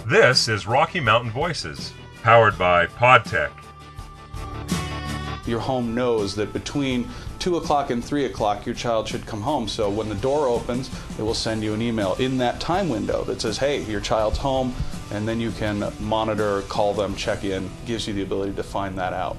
This is Rocky Mountain Voices, powered by PodTech. Your home knows that between 2 o'clock and 3 o'clock your child should come home. So when the door opens, it will send you an email in that time window that says, hey, your child's home, and then you can monitor, call them, check in. Gives you the ability to find that out.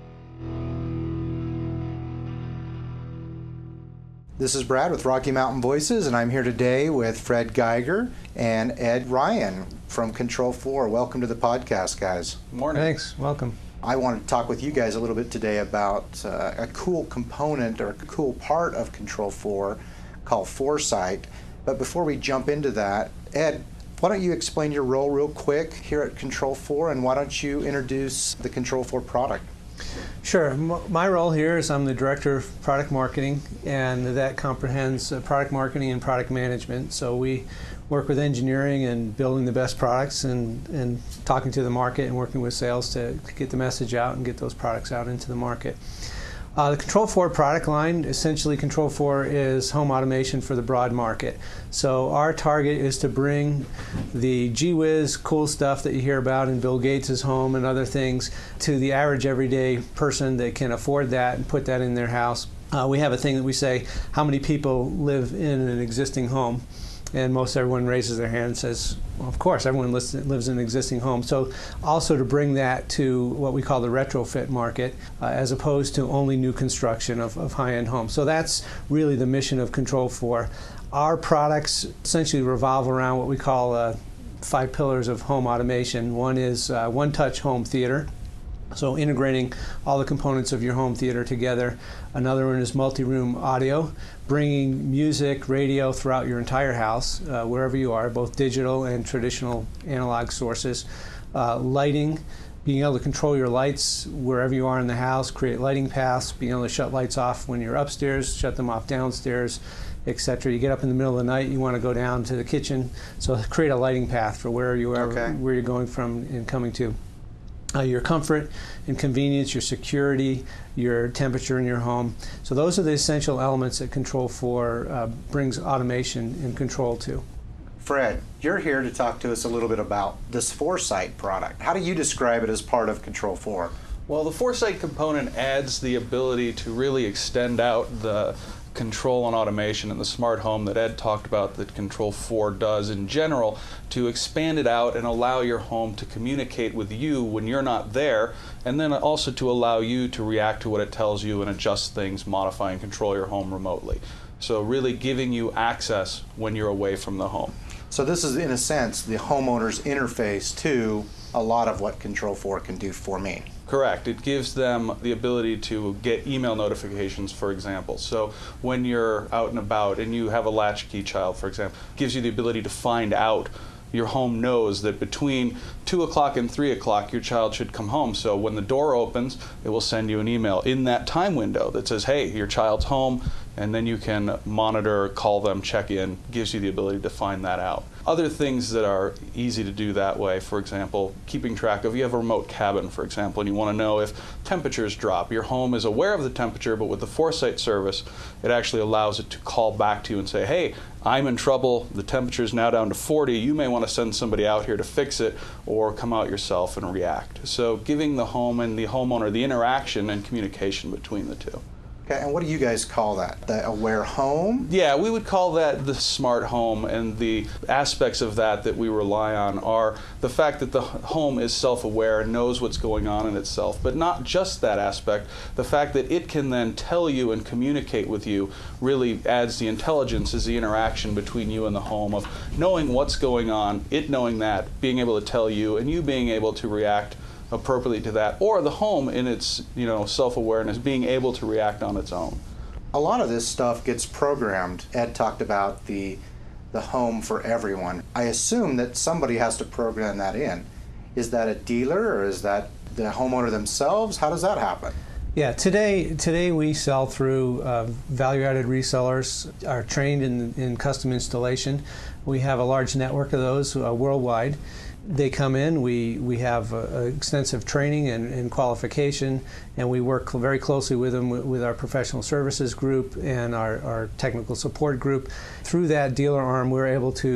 This is Brad with Rocky Mountain Voices, and I'm here today with Fred Geiger and Ed Ryan from Control4. Welcome to the podcast, guys. Good morning. Thanks. Welcome. I want to talk with you guys a little bit today about a cool component or a cool part of Control4 called Foresight. But before we jump into that, Ed, why don't you explain your role real quick here at Control4, and why don't you introduce the Control4 product? Sure. My role here is I'm the Director of Product Marketing, and that comprehends product marketing and product management. So we work with engineering and building the best products and talking to the market and working with sales to get the message out and get those products out into the market. The Control4 product line, essentially Control4 is home automation for the broad market. So our target is to bring the gee-whiz cool stuff that you hear about in Bill Gates' home and other things to the average everyday person that can afford that and put that in their house. We have a thing that we say, how many people live in an existing home? And most everyone raises their hand and says, well, of course, everyone lives in an existing home. So also to bring that to what we call the retrofit market, as opposed to only new construction of high-end homes. So that's really the mission of Control4. Our products essentially revolve around what we call 5 pillars of home automation. One is one-touch home theater. So integrating all the components of your home theater together. Another one is multi-room audio, bringing music, radio throughout your entire house, wherever you are, both digital and traditional analog sources. Lighting, being able to control your lights wherever you are in the house, create lighting paths, being able to shut lights off when you're upstairs, shut them off downstairs, etc. You get up in the middle of the night, you want to go down to the kitchen, so create a lighting path for where you are, where you're going from and coming to. Your comfort and convenience, your security, your temperature in your home. So those are the essential elements that Control4 brings automation and control to. Fred, you're here to talk to us a little bit about this Foresight product. How do you describe it as part of Control4? Well, the Foresight component adds the ability to really extend out the control and automation in the smart home that Ed talked about that Control4 does in general, to expand it out and allow your home to communicate with you when you're not there, and then also to allow you to react to what it tells you and adjust things, modify and control your home remotely. So really giving you access when you're away from the home. So this is, in a sense, the homeowner's interface to a lot of what Control4 can do for me. Correct. It gives them the ability to get email notifications, for example. So when you're out and about and you have a latchkey child, for example, it gives you the ability to find out. Your home knows that between 2 o'clock and 3 o'clock your child should come home. So when the door opens, it will send you an email in that time window that says, hey, your child's home, and then you can monitor, call them, check in. Gives you the ability to find that out. Other things that are easy to do that way, for example, keeping track of, you have a remote cabin, for example, and you want to know if temperatures drop. Your home is aware of the temperature, but with the Foresight service, it actually allows it to call back to you and say, hey, I'm in trouble, the temperature is now down to 40, you may want to send somebody out here to fix it, or come out yourself and react. So giving the home and the homeowner the interaction and communication between the two. Okay, and what do you guys call that? The aware home? Yeah, we would call that the smart home, and the aspects of that we rely on are the fact that the home is self-aware and knows what's going on in itself, but not just that aspect. The fact that it can then tell you and communicate with you really adds the intelligence, is the interaction between you and the home of knowing what's going on, it knowing that, being able to tell you, and you being able to react appropriately to that, or the home in its self-awareness being able to react on its own. A lot of this stuff gets programmed. Ed talked about the home for everyone. I assume that somebody has to program that in. Is that a dealer, or is that the homeowner themselves? How does that happen? Yeah, today we sell through value-added resellers, are trained in custom installation. We have a large network of those worldwide. They come in, we have extensive training and qualification, and we work very closely with them with our professional services group and our technical support group. Through that dealer arm, we're able to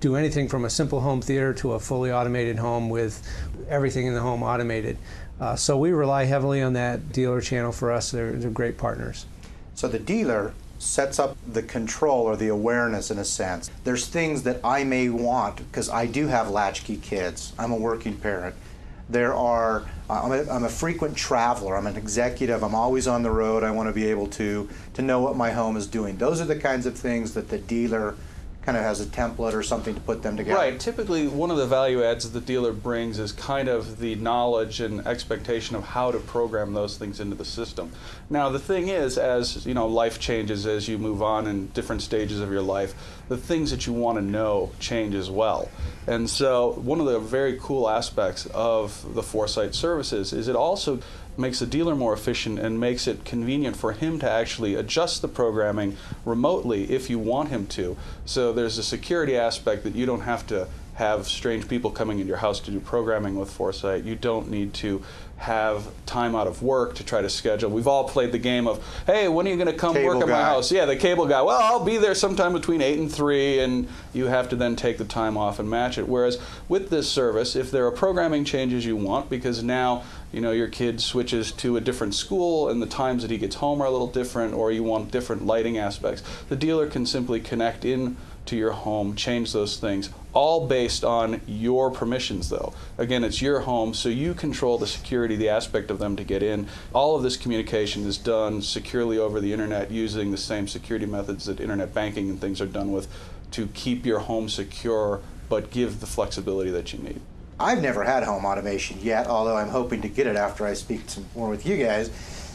do anything from a simple home theater to a fully automated home with everything in the home automated. So we rely heavily on that dealer channel for us. They're great partners. So the dealer sets up the control or the awareness in a sense. There's things that I may want because I do have latchkey kids. I'm a working parent. There are, I'm a frequent traveler. I'm an executive. I'm always on the road. I want to be able to know what my home is doing. Those are the kinds of things that the dealer kind of has a template or something to put them together. Right. Typically, one of the value adds that the dealer brings is kind of the knowledge and expectation of how to program those things into the system. Now, the thing is, as you know, life changes as you move on in different stages of your life, the things that you want to know change as well. And so one of the very cool aspects of the Foresight services is it also makes the dealer more efficient and makes it convenient for him to actually adjust the programming remotely if you want him to. So there's a security aspect that you don't have to have strange people coming into your house to do programming with Foresight. You don't need to have time out of work to try to schedule. We've all played the game of, hey, when are you going to come work at my house? Yeah, the cable guy. Well, I'll be there sometime between 8 and 3, and you have to then take the time off and match it. Whereas with this service, if there are programming changes you want, because now your kid switches to a different school and the times that he gets home are a little different, or you want different lighting aspects, the dealer can simply connect in to your home, change those things, all based on your permissions though. Again, it's your home, so you control the security, the aspect of them to get in. All of this communication is done securely over the internet using the same security methods that internet banking and things are done with to keep your home secure, but give the flexibility that you need. I've never had home automation yet, although I'm hoping to get it after I speak some more with you guys.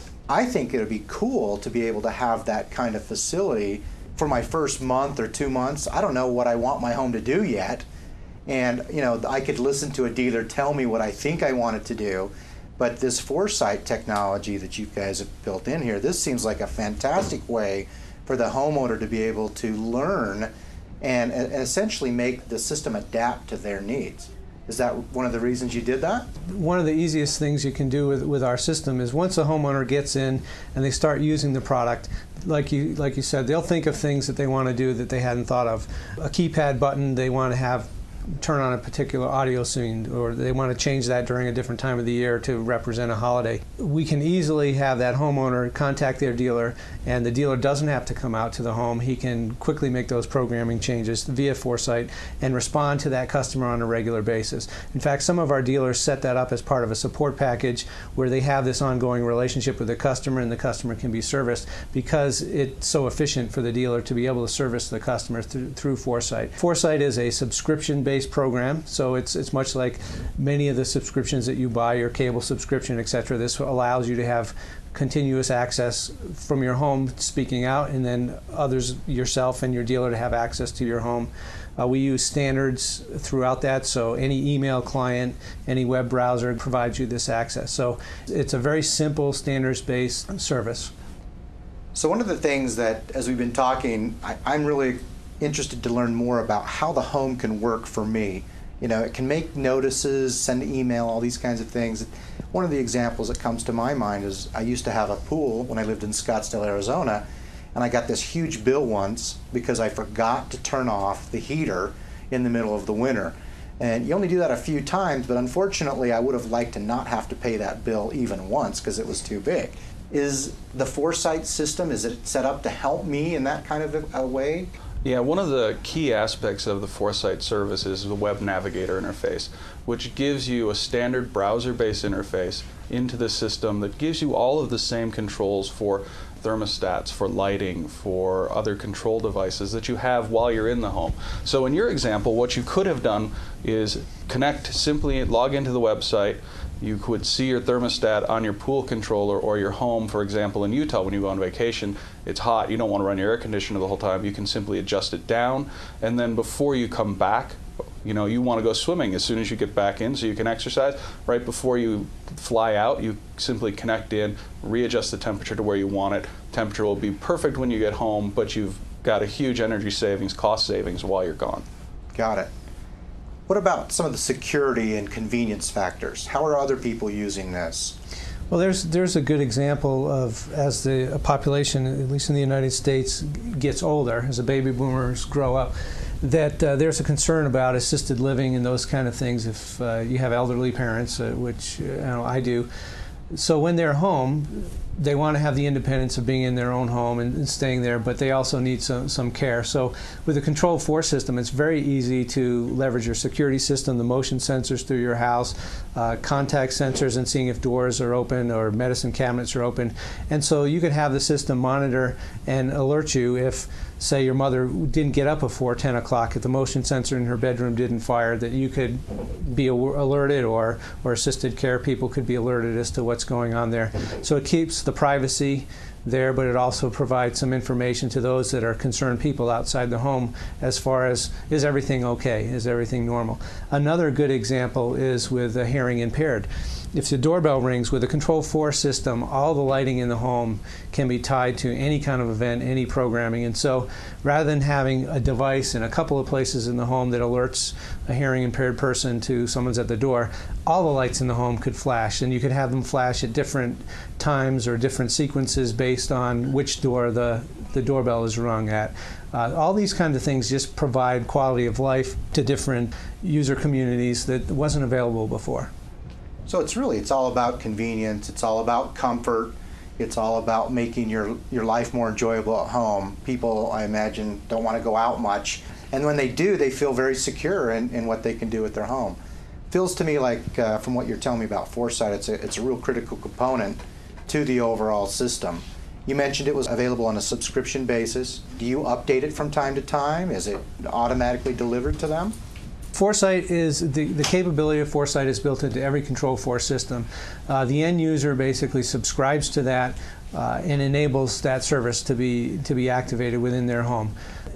I think it would be cool to be able to have that kind of facility for my first month or 2 months. I don't know what I want my home to do yet. And I could listen to a dealer tell me what I think I want it to do. But this Foresight technology that you guys have built in here, this seems like a fantastic way for the homeowner to be able to learn and essentially make the system adapt to their needs. Is that one of the reasons you did that? One of the easiest things you can do with our system is once a homeowner gets in and they start using the product, like you said, they'll think of things that they want to do that they hadn't thought of. A keypad button they want to have turn on a particular audio scene, or they want to change that during a different time of the year to represent a holiday. We can easily have that homeowner contact their dealer, and the dealer doesn't have to come out to the home. He can quickly make those programming changes via Foresight and respond to that customer on a regular basis. In fact, some of our dealers set that up as part of a support package where they have this ongoing relationship with the customer, and the customer can be serviced because it's so efficient for the dealer to be able to service the customer through Foresight. Foresight is a subscription-based program, so it's much like many of the subscriptions that you buy, your cable subscription, etc. This allows you to have continuous access from your home speaking out, and then others, yourself and your dealer, to have access to your home. We use standards throughout that, so any email client, any web browser provides you this access. So it's a very simple standards-based service. So one of the things that, as we've been talking, I'm really interested to learn more about how the home can work for me. It can make notices, send email, all these kinds of things. One of the examples that comes to my mind is I used to have a pool when I lived in Scottsdale, Arizona, and I got this huge bill once because I forgot to turn off the heater in the middle of the winter. And you only do that a few times, but unfortunately I would have liked to not have to pay that bill even once because it was too big. Is the Foresight system, is it set up to help me in that kind of a way? Yeah, one of the key aspects of the Foresight service is the web navigator interface, which gives you a standard browser-based interface into the system that gives you all of the same controls for thermostats, for lighting, for other control devices that you have while you're in the home. So in your example, what you could have done is simply log into the website. You could see your thermostat on your pool controller or your home. For example, in Utah, when you go on vacation, it's hot, you don't want to run your air conditioner the whole time. You can simply adjust it down, and then before you come back, you want to go swimming as soon as you get back in so you can exercise. Right before you fly out, you simply connect in, readjust the temperature to where you want it. Temperature will be perfect when you get home, but you've got a huge energy savings, cost savings while you're gone. Got it. What about some of the security and convenience factors? How are other people using this? Well, there's a good example of, as the population, at least in the United States, gets older, as the baby boomers grow up, that there's a concern about assisted living and those kind of things if you have elderly parents, which I do. So when they're home, they want to have the independence of being in their own home and staying there, but they also need some care. So with the Control4 system, it's very easy to leverage your security system, the motion sensors through your house, contact sensors and seeing if doors are open or medicine cabinets are open. And so you could have the system monitor and alert you if, say, your mother didn't get up before 10 o'clock, if the motion sensor in her bedroom didn't fire, that you could be alerted, or assisted care people could be alerted as to what's going on there. So it keeps the privacy there, but it also provides some information to those that are concerned people outside the home as far as, is everything okay? Is everything normal? Another good example is with the hearing impaired. If the doorbell rings with a Control4 system, all the lighting in the home can be tied to any kind of event, any programming. And so rather than having a device in a couple of places in the home that alerts a hearing impaired person to someone's at the door, all the lights in the home could flash. And you could have them flash at different times or different sequences based on which door the doorbell is rung at. All these kinds of things just provide quality of life to different user communities that wasn't available before. So it's all about convenience, it's all about comfort, it's all about making your life more enjoyable at home. People, I imagine, don't want to go out much, and when they do, they feel very secure in what they can do with their home. Feels to me like, from what you're telling me about Foresight, it's a real critical component to the overall system. You mentioned it was available on a subscription basis. Do you update it from time to time? Is it automatically delivered to them? Foresight is, the capability of Foresight is built into every Control4 system. The end user basically subscribes to that and enables that service to be activated within their home.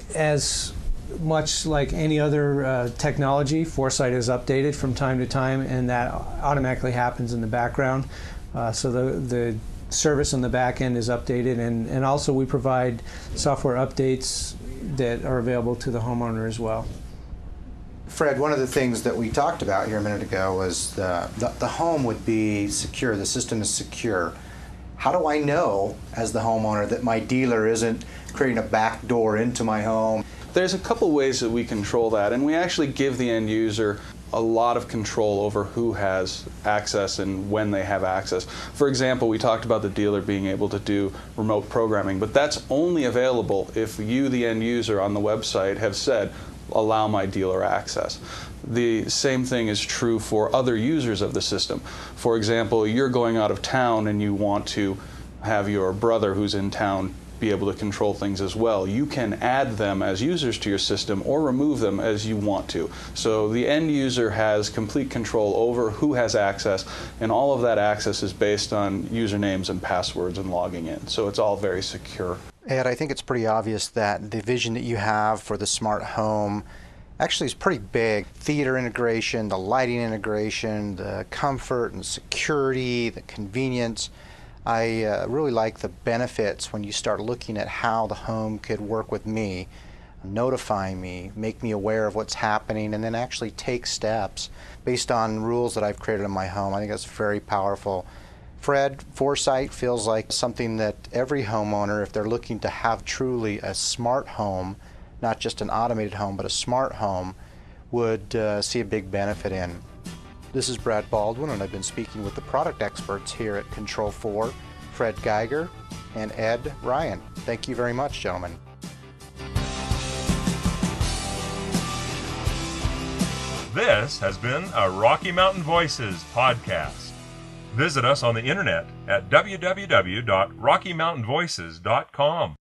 As much like any other technology, Foresight is updated from time to time, and that automatically happens in the background. So the service on the back end is updated, and also we provide software updates that are available to the homeowner as well. Fred, one of the things that we talked about here a minute ago was the home would be secure, the system is secure. How do I know, as the homeowner, that my dealer isn't creating a back door into my home? There's a couple ways that we control that, and we actually give the end user a lot of control over who has access and when they have access. For example, we talked about the dealer being able to do remote programming, but that's only available if you, the end user, on the website have said, allow my dealer access. The same thing is true for other users of the system. For example, you're going out of town and you want to have your brother who's in town be able to control things as well. You can add them as users to your system or remove them as you want to. So the end user has complete control over who has access, and all of that access is based on usernames and passwords and logging in. So it's all very secure. Ed, I think it's pretty obvious that the vision that you have for the smart home actually is pretty big. Theater integration, the lighting integration, the comfort and security, the convenience. I really like the benefits when you start looking at how the home could work with me, notify me, make me aware of what's happening, and then actually take steps based on rules that I've created in my home. I think that's very powerful. Fred, Foresight feels like something that every homeowner, if they're looking to have truly a smart home, not just an automated home, but a smart home, would see a big benefit in. This is Brad Baldwin, and I've been speaking with the product experts here at Control4, Fred Geiger and Ed Ryan. Thank you very much, gentlemen. This has been a Rocky Mountain Voices podcast. Visit us on the internet at www.rockymountainvoices.com.